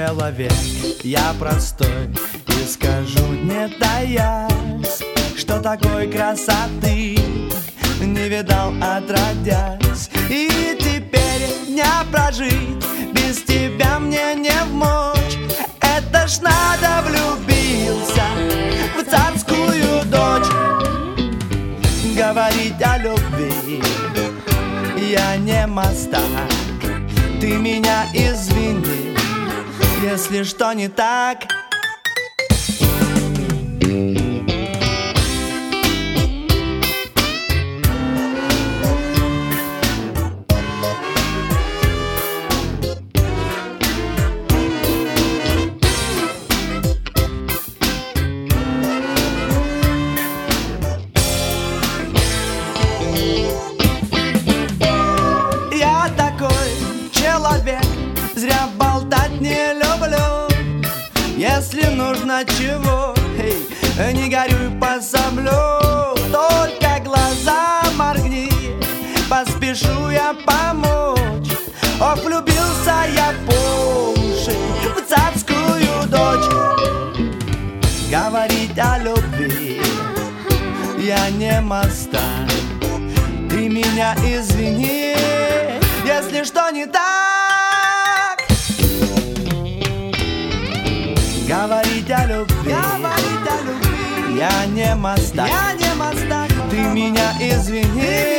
человек, я простой, и скажу, не таясь, что такой красоты не видал отродясь. И теперь не прожить, без тебя мне не вмочь. Это ж надо влюбился в царскую дочь. Говорить о любви я не мастак. Ты меня извини, если что не так. Зря болтать не люблю. Если нужно чего, не горюй, пособлю. Только глаза моргни, поспешу я помочь. Ох, влюбился я по уши в царскую дочь. Говорить о любви я не мастак. Ты меня извини, если что не так. Говорить о любви я не мастак. Ты меня извини,